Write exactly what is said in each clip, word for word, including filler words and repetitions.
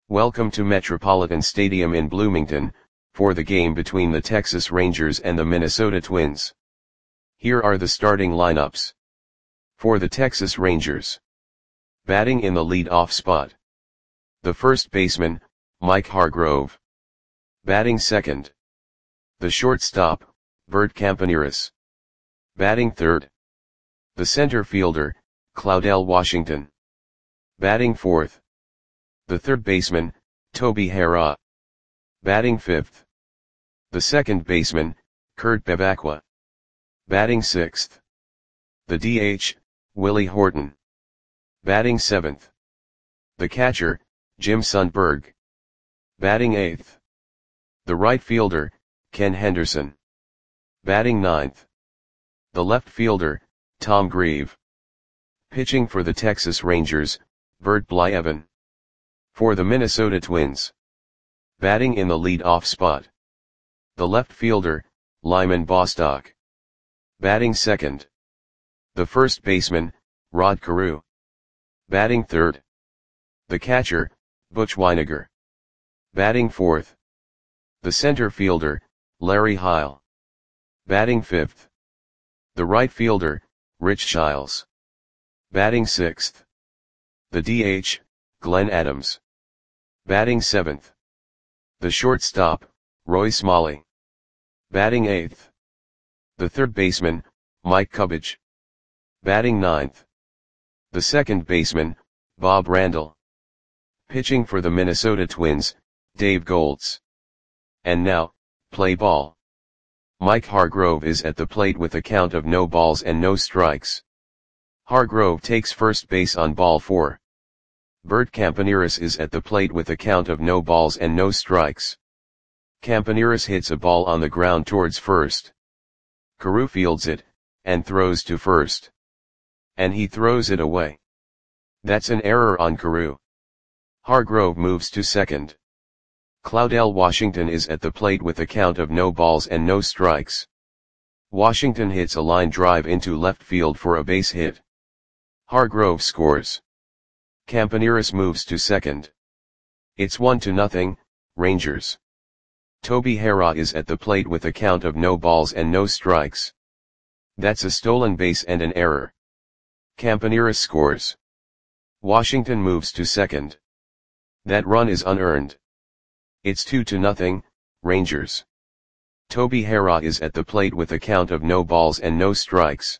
Welcome to Metropolitan Stadium in Bloomington, for the game between the Texas Rangers and the Minnesota Twins. Here are the starting lineups. For the Texas Rangers. Batting in the lead-off spot. The first baseman, Mike Hargrove. Batting second. The shortstop, Bert Campaneris. Batting third. The center fielder, Claudell Washington. Batting fourth. The third baseman, Toby Harrah. Batting fifth. The second baseman, Kurt Bevacqua. Batting sixth. The D H, Willie Horton. Batting seventh. The catcher, Jim Sundberg. Batting eighth. The right fielder, Ken Henderson. Batting ninth. The left fielder, Tom Grieve. Pitching for the Texas Rangers, Bert Blyleven. For the Minnesota Twins. Batting in the lead-off spot. The left fielder, Lyman Bostock. Batting second. The first baseman, Rod Carew. Batting third. The catcher, Butch Wynegar. Batting fourth. The center fielder, Larry Heil. Batting fifth. The right fielder, Rich Shiles. Batting sixth. The D H, Glenn Adams. Batting seventh. The shortstop, Roy Smalley. Batting eighth. The third baseman, Mike Cubbage. Batting ninth. The second baseman, Bob Randall. Pitching for the Minnesota Twins, Dave Goltz. And now, play ball. Mike Hargrove is at the plate with a count of no balls and no strikes. Hargrove takes first base on ball four. Bert Campaneris is at the plate with a count of no balls and no strikes. Campaneris hits a ball on the ground towards first. Carew fields it, and throws to first. And he throws it away. That's an error on Carew. Hargrove moves to second. Claudell Washington is at the plate with a count of no balls and no strikes. Washington hits a line drive into left field for a base hit. Hargrove scores. Campaneris moves to second. It's one to nothing, Rangers. Toby Harrah is at the plate with a count of no balls and no strikes. That's a stolen base and an error. Campaneris scores. Washington moves to second. That run is unearned. It's two to nothing, Rangers. Toby Harrah is at the plate with a count of no balls and no strikes.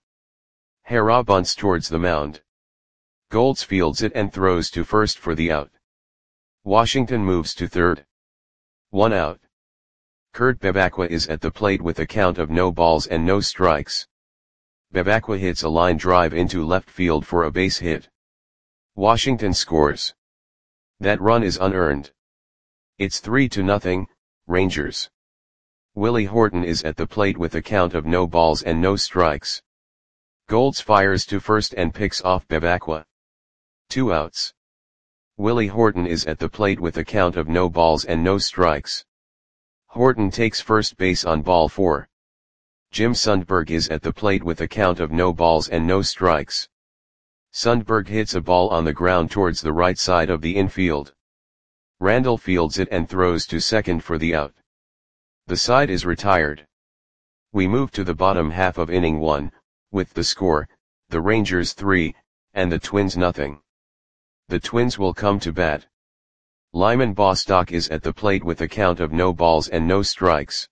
Harrah bunts towards the mound. Goltz fields it and throws to first for the out. Washington moves to third. One out. Kurt Bevacqua is at the plate with a count of no balls and no strikes. Bevacqua hits a line drive into left field for a base hit. Washington scores. That run is unearned. It's three to nothing, Rangers. Willie Horton is at the plate with a count of no balls and no strikes. Goltz fires to first and picks off Bevacqua. Two outs. Willie Horton is at the plate with a count of no balls and no strikes. Horton takes first base on ball four. Jim Sundberg is at the plate with a count of no balls and no strikes. Sundberg hits a ball on the ground towards the right side of the infield. Randall fields it and throws to second for the out. The side is retired. We move to the bottom half of inning one, with the score, the Rangers three, and the Twins nothing. The Twins will come to bat. Lyman Bostock is at the plate with a count of no balls and no strikes.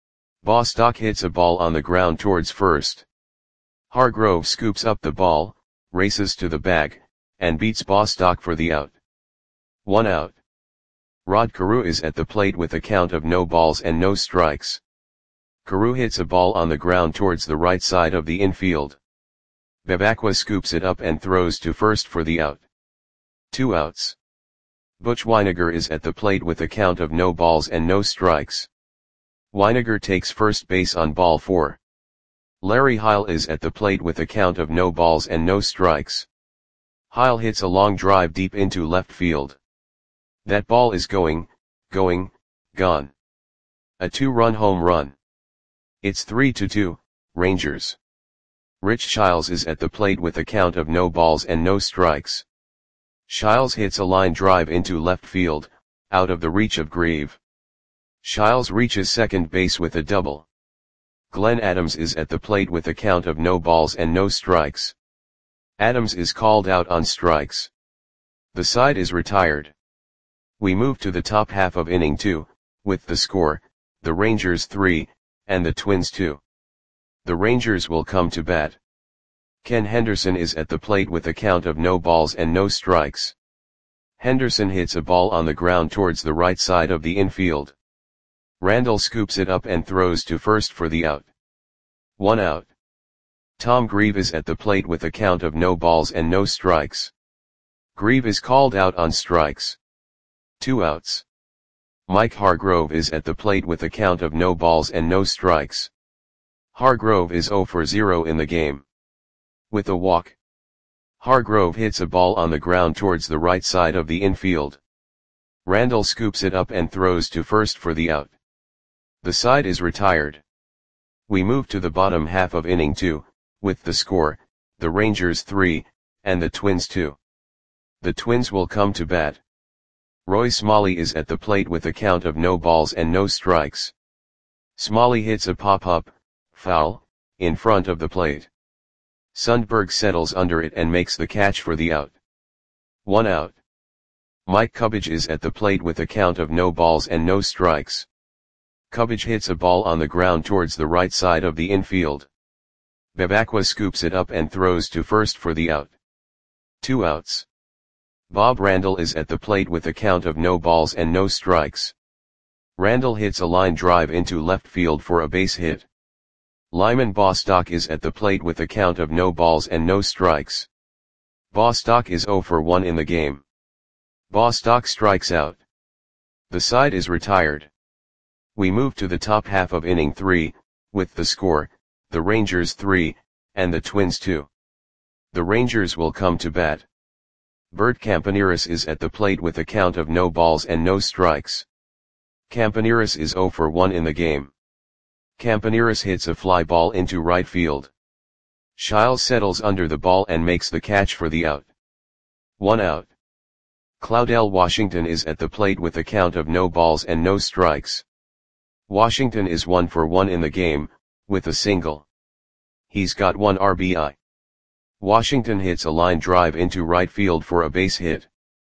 Bostock hits a ball on the ground towards first. Hargrove scoops up the ball, races to the bag, and beats Bostock for the out. One out. Rod Carew is at the plate with a count of no balls and no strikes. Carew hits a ball on the ground towards the right side of the infield. Bevacqua scoops it up and throws to first for the out. Two outs. Butch Wynegar is at the plate with a count of no balls and no strikes. Wynegar takes first base on ball four. Larry Heil is at the plate with a count of no balls and no strikes. Heil hits a long drive deep into left field. That ball is going, going, gone. A two-run home run. It's three to two, Rangers. Rich Shiles is at the plate with a count of no balls and no strikes. Shiles hits a line drive into left field, out of the reach of Grieve. Shiles reaches second base with a double. Glenn Adams is at the plate with a count of no balls and no strikes. Adams is called out on strikes. The side is retired. We move to the top half of inning two, with the score, the Rangers three, and the Twins two. The Rangers will come to bat. Ken Henderson is at the plate with a count of no balls and no strikes. Henderson hits a ball on the ground towards the right side of the infield. Randall scoops it up and throws to first for the out. One out. Tom Grieve is at the plate with a count of no balls and no strikes. Grieve is called out on strikes. Two outs. Mike Hargrove is at the plate with a count of no balls and no strikes. Hargrove is zero for zero in the game. With a walk. Hargrove hits a ball on the ground towards the right side of the infield. Randall scoops it up and throws to first for the out. The side is retired. We move to the bottom half of inning two, with the score, the Rangers three, and the Twins two. The Twins will come to bat. Roy Smalley is at the plate with a count of no balls and no strikes. Smalley hits a pop-up, foul, in front of the plate. Sundberg settles under it and makes the catch for the out. One out. Mike Cubbage is at the plate with a count of no balls and no strikes. Cubbage hits a ball on the ground towards the right side of the infield. Bebacqua scoops it up and throws to first for the out. Two outs. Bob Randall is at the plate with a count of no balls and no strikes. Randall hits a line drive into left field for a base hit. Lyman Bostock is at the plate with a count of no balls and no strikes. Bostock is zero for one in the game. Bostock strikes out. The side is retired. We move to the top half of inning three, with the score, the Rangers three, and the Twins two. The Rangers will come to bat. Bert Campaneris is at the plate with a count of no balls and no strikes. Campaneris is zero for one in the game. Campaneris hits a fly ball into right field. Shiles settles under the ball and makes the catch for the out. One out. Claudell Washington is at the plate with a count of no balls and no strikes. Washington is one for one in the game, with a single. He's got one R B I. Washington hits a line drive into right field for a base hit.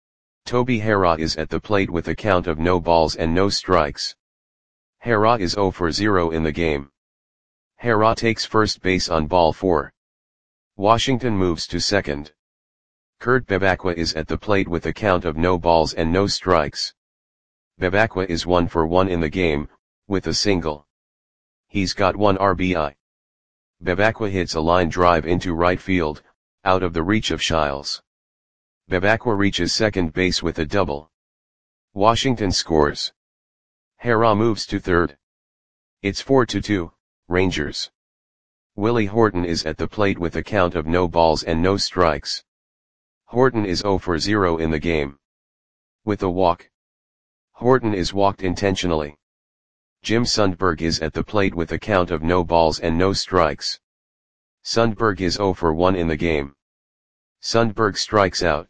Toby Harrah is at the plate with a count of no balls and no strikes. Harrah is zero for zero in the game. Harrah takes first base on ball four. Washington moves to second. Kurt Bebacqua is at the plate with a count of no balls and no strikes. Bebacqua is one for one in the game, with a single. He's got one R B I. Bebacqua hits a line drive into right field, out of the reach of Shiles. Bebacqua reaches second base with a double. Washington scores. Harrah moves to third. It's four to two, Rangers. Willie Horton is at the plate with a count of no balls and no strikes. Horton is zero for zero in the game. With a walk. Horton is walked intentionally. Jim Sundberg is at the plate with a count of no balls and no strikes. Sundberg is zero for one in the game. Sundberg strikes out.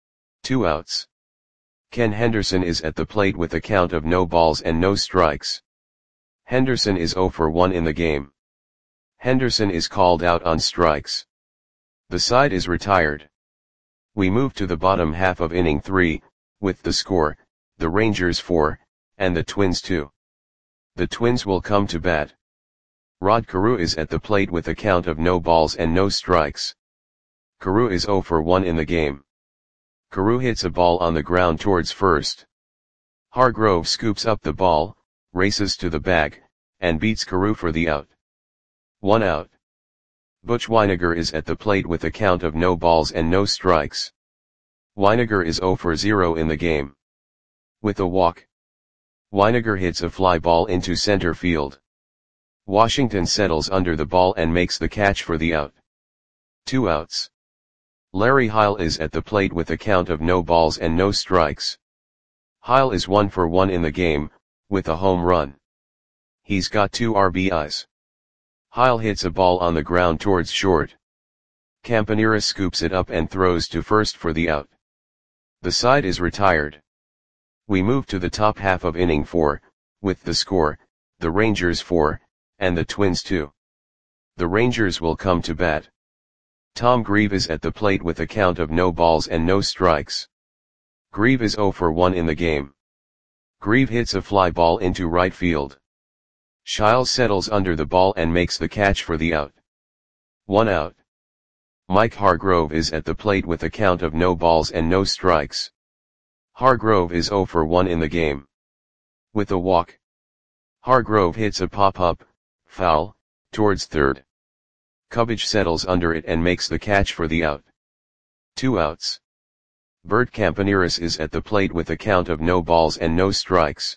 Two outs. Ken Henderson is at the plate with a count of no balls and no strikes. Henderson is zero for one in the game. Henderson is called out on strikes. The side is retired. We move to the bottom half of inning three, with the score, the Rangers four, and the Twins two. The Twins will come to bat. Rod Carew is at the plate with a count of no balls and no strikes. Carew is zero for one in the game. Carew hits a ball on the ground towards first. Hargrove scoops up the ball, races to the bag, and beats Carew for the out. One out. Butch Weiniger is at the plate with a count of no balls and no strikes. Weiniger is zero for zero in the game. With a walk. Weiniger hits a fly ball into center field. Washington settles under the ball and makes the catch for the out. Two outs. Larry Heil is at the plate with a count of no balls and no strikes. Heil is one for one in the game, with a home run. He's got two R B Is. Heil hits a ball on the ground towards short. Campaneris scoops it up and throws to first for the out. The side is retired. We move to the top half of inning four, with the score, the Rangers four, and the Twins two. The Rangers will come to bat. Tom Grieve is at the plate with a count of no balls and no strikes. Grieve is oh for one in the game. Grieve hits a fly ball into right field. Shiles settles under the ball and makes the catch for the out. One out. Mike Hargrove is at the plate with a count of no balls and no strikes. Hargrove is oh for one in the game. With a walk. Hargrove hits a pop-up, foul, towards third. Cubbage settles under it and makes the catch for the out. Two outs. Bert Campaneris is at the plate with a count of no balls and no strikes.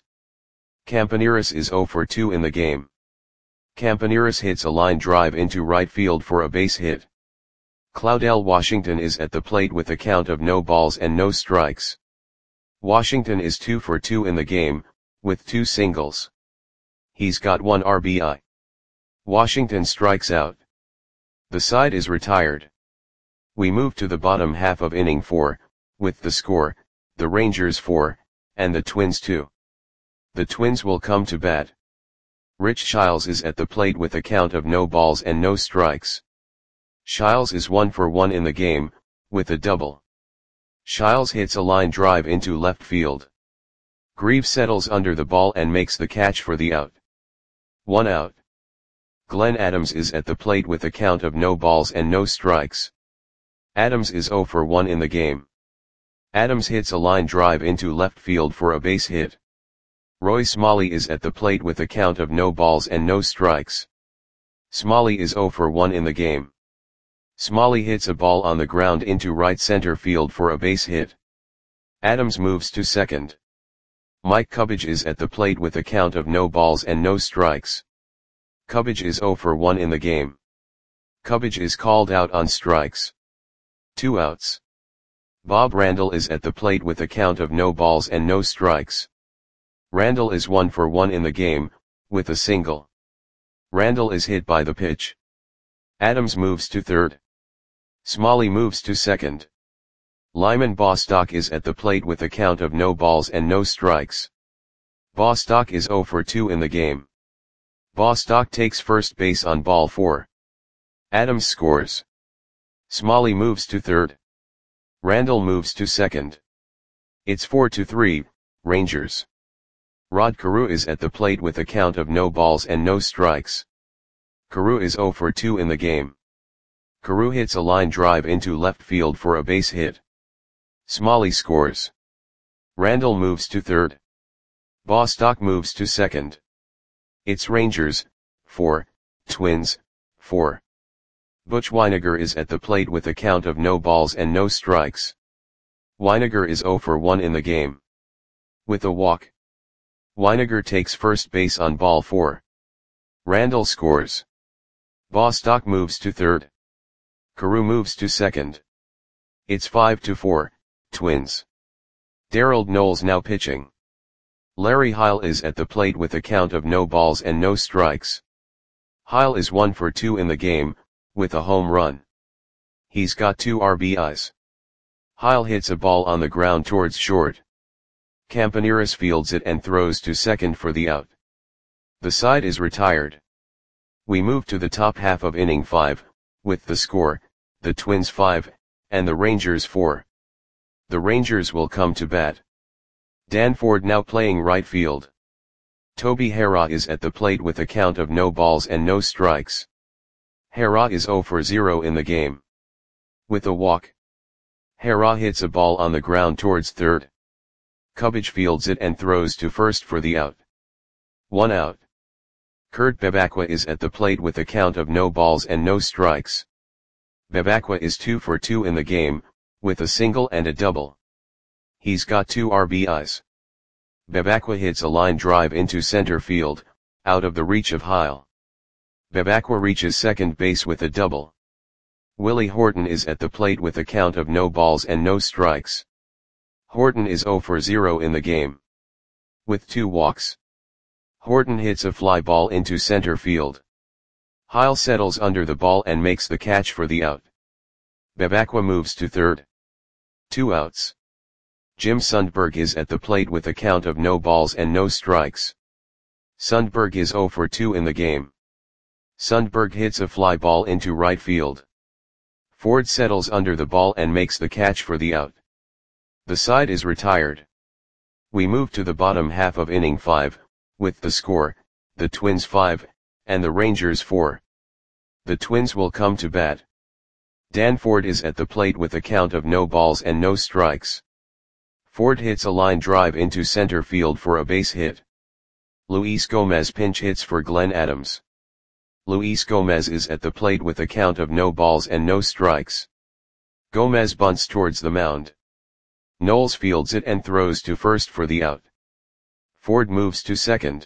Campaneris is oh for two in the game. Campaneris hits a line drive into right field for a base hit. Claudell Washington is at the plate with a count of no balls and no strikes. Washington is two for two in the game, with two singles. He's got one R B I. Washington strikes out. The side is retired. We move to the bottom half of inning four, with the score, the Rangers four, and the Twins two. The Twins will come to bat. Rich Shiles is at the plate with a count of no balls and no strikes. Shiles is one for one in the game, with a double. Shiles hits a line drive into left field. Grieve settles under the ball and makes the catch for the out. One out. Glenn Adams is at the plate with a count of no balls and no strikes. Adams is oh for one in the game. Adams hits a line drive into left field for a base hit. Roy Smalley is at the plate with a count of no balls and no strikes. Smalley is oh for one in the game. Smalley hits a ball on the ground into right center field for a base hit. Adams moves to second. Mike Cubbage is at the plate with a count of no balls and no strikes. Cubbage is oh for one in the game. Cubbage is called out on strikes. Two outs. Bob Randall is at the plate with a count of no balls and no strikes. Randall is one for one in the game, with a single. Randall is hit by the pitch. Adams moves to third. Smalley moves to second. Lyman Bostock is at the plate with a count of no balls and no strikes. Bostock is oh for two in the game. Bostock takes first base on ball four. Adams scores. Smalley moves to third. Randall moves to second. It's four to three, Rangers. Rod Carew is at the plate with a count of no balls and no strikes. Carew is oh for two in the game. Carew hits a line drive into left field for a base hit. Smalley scores. Randall moves to third. Bostock moves to second. It's Rangers, four, Twins, four. Butch Weiniger is at the plate with a count of no balls and no strikes. Weiniger is oh for one in the game. With a walk. Weiniger takes first base on ball four. Randall scores. Bostock moves to third. Carew moves to second. It's five to four, Twins. Darrell Knowles now pitching. Larry Heil is at the plate with a count of no balls and no strikes. Heil is one for two in the game, with a home run. He's got two R B Is. Heil hits a ball on the ground towards short. Campaneris fields it and throws to second for the out. The side is retired. We move to the top half of inning five, with the score, the Twins five, and the Rangers four. The Rangers will come to bat. Dan Ford now playing right field. Toby Harrah is at the plate with a count of no balls and no strikes. Harrah is oh for zero in the game. With a walk. Harrah hits a ball on the ground towards third. Cubbage fields it and throws to first for the out. One out. Kurt Bebacqua is at the plate with a count of no balls and no strikes. Bebacqua is two for two in the game, with a single and a double. He's got two R B Is. Bebacqua hits a line drive into center field, out of the reach of Heil. Bebacqua reaches second base with a double. Willie Horton is at the plate with a count of no balls and no strikes. Horton is oh for zero in the game. With two walks. Horton hits a fly ball into center field. Heil settles under the ball and makes the catch for the out. Bebacqua moves to third. Two outs. Jim Sundberg is at the plate with a count of no balls and no strikes. Sundberg is zero for two in the game. Sundberg hits a fly ball into right field. Ford settles under the ball and makes the catch for the out. The side is retired. We move to the bottom half of inning five, with the score, the Twins five, and the Rangers four. The Twins will come to bat. Dan Ford is at the plate with a count of no balls and no strikes. Ford hits a line drive into center field for a base hit. Luis Gomez pinch hits for Glenn Adams. Luis Gomez is at the plate with a count of no balls and no strikes. Gomez bunts towards the mound. Knowles fields it and throws to first for the out. Ford moves to second.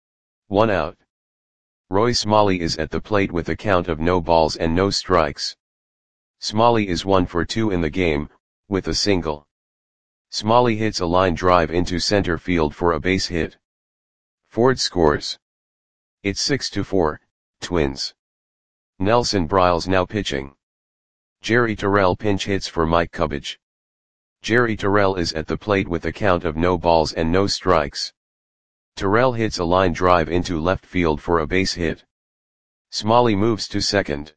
One out. Roy Smalley is at the plate with a count of no balls and no strikes. Smalley is one for two in the game, with a single. Smalley hits a line drive into center field for a base hit. Ford scores. It's six to four, Twins. Nelson Briles now pitching. Jerry Terrell pinch hits for Mike Cubbage. Jerry Terrell is at the plate with a count of no balls and no strikes. Terrell hits a line drive into left field for a base hit. Smalley moves to second.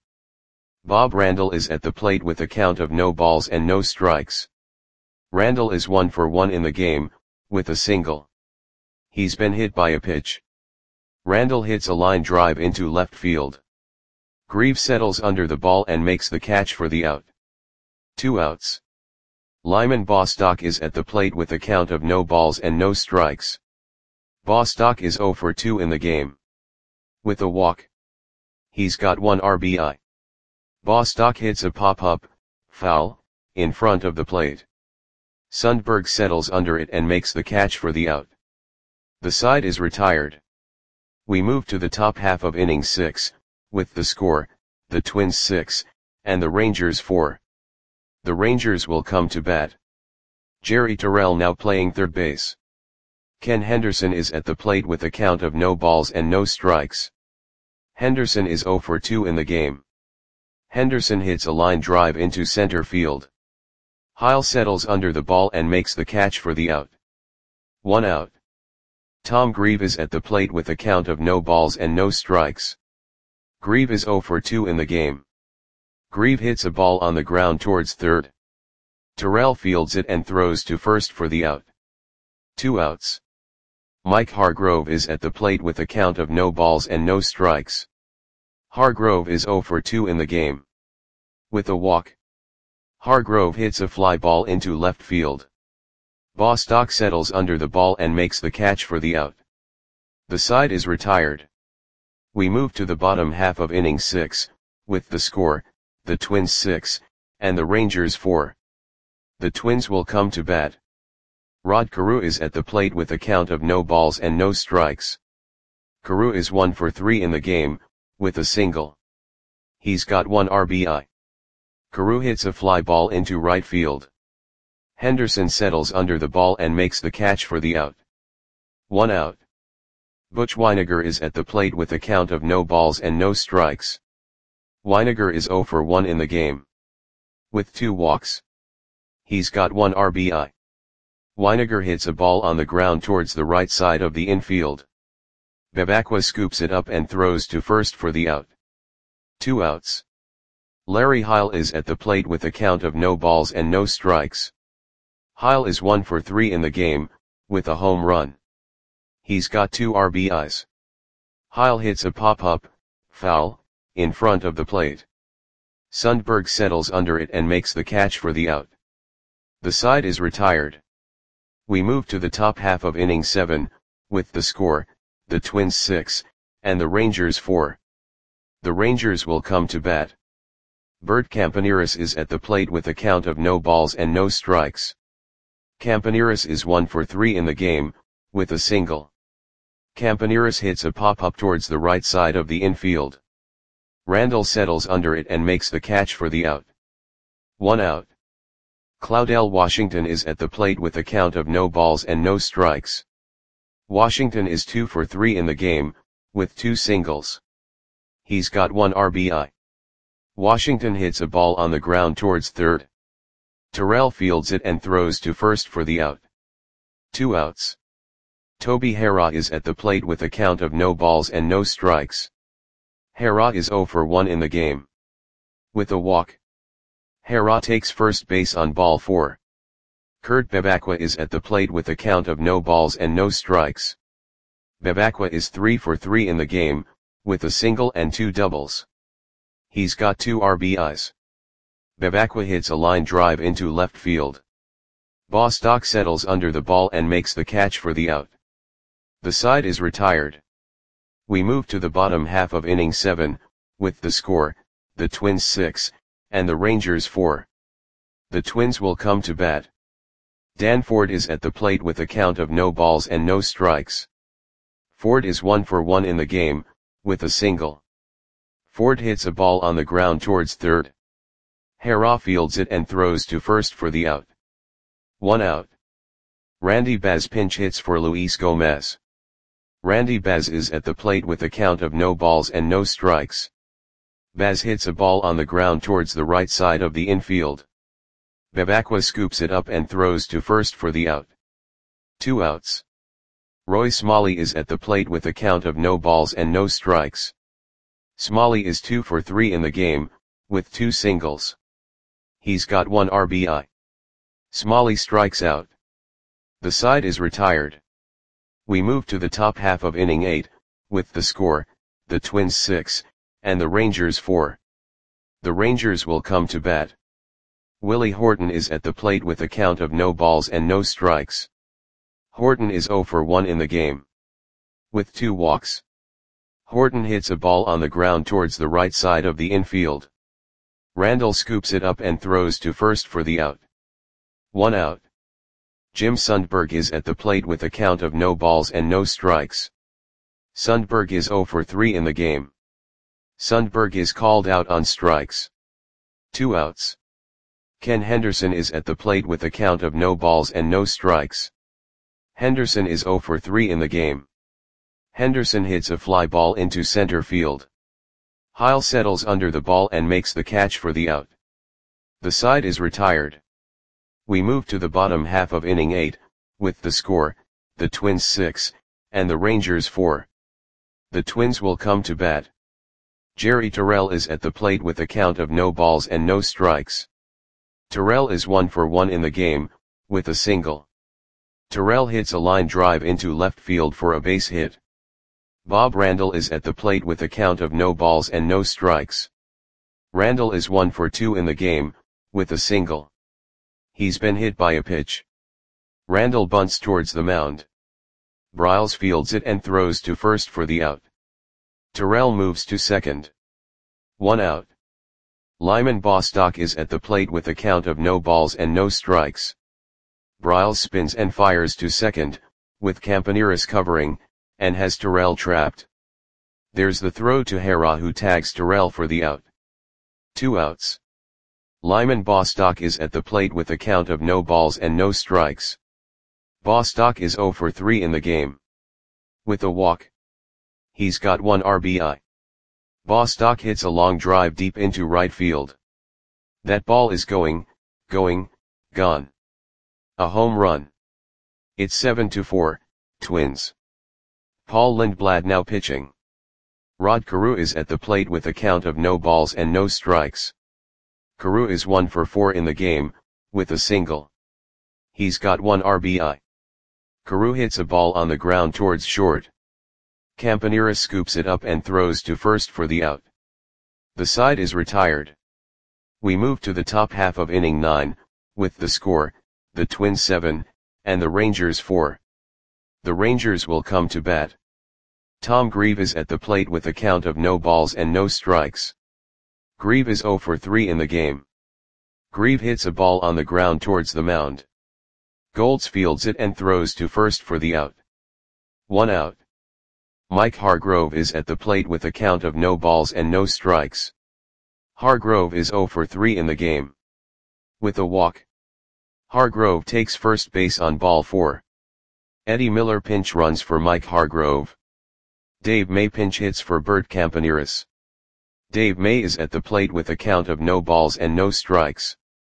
Bob Randall is at the plate with a count of no balls and no strikes. Randall is one for one in the game, with a single. He's been hit by a pitch. Randall hits a line drive into left field. Grieve settles under the ball and makes the catch for the out. Two outs. Lyman Bostock is at the plate with a count of no balls and no strikes. Bostock is zero for two in the game. With a walk. He's got one R B I. Bostock hits a pop-up, foul, in front of the plate. Sundberg settles under it and makes the catch for the out. The side is retired. We move to the top half of inning six, with the score, the Twins six, and the Rangers four. The Rangers will come to bat. Jerry Terrell now playing third base. Ken Henderson is at the plate with a count of no balls and no strikes. Henderson is zero for two in the game. Henderson hits a line drive into center field. Heil settles under the ball and makes the catch for the out. One out. Tom Grieve is at the plate with a count of no balls and no strikes. Grieve is zero for two in the game. Grieve hits a ball on the ground towards third. Terrell fields it and throws to first for the out. Two outs. Mike Hargrove is at the plate with a count of no balls and no strikes. Hargrove is zero for two in the game. With a walk. Hargrove hits a fly ball into left field. Bostock settles under the ball and makes the catch for the out. The side is retired. We move to the bottom half of inning six, with the score, the Twins six, and the Rangers four. The Twins will come to bat. Rod Carew is at the plate with a count of no balls and no strikes. Carew is one for three in the game, with a single. He's got one R B I. Carew hits a fly ball into right field. Henderson settles under the ball and makes the catch for the out. One out. Butch Weiniger is at the plate with a count of no balls and no strikes. Weiniger is zero for one in the game. With two walks. He's got one R B I. Weiniger hits a ball on the ground towards the right side of the infield. Bebacqua scoops it up and throws to first for the out. Two outs. Larry Heil is at the plate with a count of no balls and no strikes. Heil is one for three in the game, with a home run. He's got two R B Is. Heil hits a pop-up, foul, in front of the plate. Sundberg settles under it and makes the catch for the out. The side is retired. We move to the top half of inning seven, with the score, the Twins six, and the Rangers four. The Rangers will come to bat. Bert Campaneris is at the plate with a count of no balls and no strikes. Campaneris is one for three in the game, with a single. Campaneris hits a pop-up towards the right side of the infield. Randall settles under it and makes the catch for the out. One out. Claudell Washington is at the plate with a count of no balls and no strikes. Washington is two for three in the game, with two singles. He's got one R B I. Washington hits a ball on the ground towards third. Terrell fields it and throws to first for the out. Two outs. Toby Harrah is at the plate with a count of no balls and no strikes. Harrah is oh for one in the game. With a walk, Harrah takes first base on ball four. Kurt Bevacqua is at the plate with a count of no balls and no strikes. Bevacqua is three for three in the game, with a single and two doubles. He's got two R B Is. Bevacqua hits a line drive into left field. Bostock settles under the ball and makes the catch for the out. The side is retired. We move to the bottom half of inning seven, with the score, the Twins six, and the Rangers four. The Twins will come to bat. Dan Ford is at the plate with a count of no balls and no strikes. Ford is one for one in the game, with a single. Ford hits a ball on the ground towards third. Harrah fields it and throws to first for the out. One out. Randy Baz pinch hits for Luis Gomez. Randy Baz is at the plate with a count of no balls and no strikes. Baz hits a ball on the ground towards the right side of the infield. Bevacqua scoops it up and throws to first for the out. Two outs. Roy Smalley is at the plate with a count of no balls and no strikes. Smalley is two for three in the game, with two singles. He's got one R B I. Smalley strikes out. The side is retired. We move to the top half of inning eight, with the score, the Twins six, and the Rangers four. The Rangers will come to bat. Willie Horton is at the plate with a count of no balls and no strikes. Horton is oh for one in the game. With two walks. Horton hits a ball on the ground towards the right side of the infield. Randall scoops it up and throws to first for the out. One out. Jim Sundberg is at the plate with a count of no balls and no strikes. Sundberg is oh for three in the game. Sundberg is called out on strikes. Two outs. Ken Henderson is at the plate with a count of no balls and no strikes. Henderson is oh for three in the game. Henderson hits a fly ball into center field. Heil settles under the ball and makes the catch for the out. The side is retired. We move to the bottom half of inning eight, with the score, the Twins six, and the Rangers four. The Twins will come to bat. Jerry Terrell is at the plate with a count of no balls and no strikes. Terrell is one for one in the game, with a single. Terrell hits a line drive into left field for a base hit. Bob Randall is at the plate with a count of no balls and no strikes. Randall is one for two in the game, with a single. He's been hit by a pitch. Randall bunts towards the mound. Bryles fields it and throws to first for the out. Terrell moves to second. One out. Lyman Bostock is at the plate with a count of no balls and no strikes. Bryles spins and fires to second, with Campaneris covering, and has Terrell trapped. There's the throw to Harrah, who tags Terrell for the out. Two outs. Lyman Bostock is at the plate with a count of no balls and no strikes. Bostock is oh for three in the game. With a walk. He's got one R B I. Bostock hits a long drive deep into right field. That ball is going, going, gone. A home run. It's seven to four, Twins. Paul Lindblad now pitching. Rod Carew is at the plate with a count of no balls and no strikes. Carew is one for four in the game, with a single. He's got one R B I. Carew hits a ball on the ground towards short. Campaneris scoops it up and throws to first for the out. The side is retired. We move to the top half of inning nine, with the score, the Twins seven, and the Rangers four. The Rangers will come to bat. Tom Grieve is at the plate with a count of no balls and no strikes. Grieve is oh for three in the game. Grieve hits a ball on the ground towards the mound. Golds fields it and throws to first for the out. One out. Mike Hargrove is at the plate with a count of no balls and no strikes. Hargrove is oh for three in the game. With a walk. Hargrove takes first base on ball four. Eddie Miller pinch runs for Mike Hargrove. Dave May pinch hits for Bert Campaneris. Dave May is at the plate with a count of no balls and no strikes.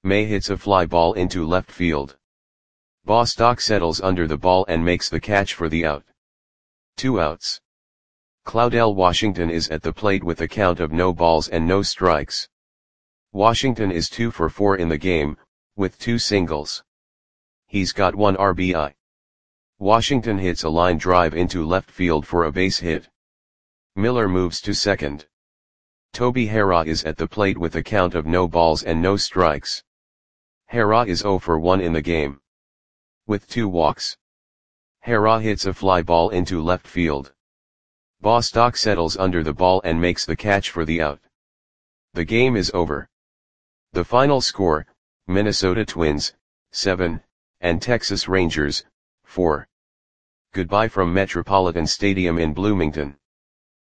May hits a fly ball into left field. Bostock settles under the ball and makes the catch for the out. Two outs. Claudell Washington is at the plate with a count of no balls and no strikes. Washington is two for four in the game, with two singles. He's got one R B I. Washington hits a line drive into left field for a base hit. Miller moves to second. Toby Harrah is at the plate with a count of no balls and no strikes. Harrah is zero for one in the game, with two walks. Harrah hits a fly ball into left field. Bostock settles under the ball and makes the catch for the out. The game is over. The final score, Minnesota Twins, seven, and Texas Rangers, four. Goodbye from Metropolitan Stadium in Bloomington.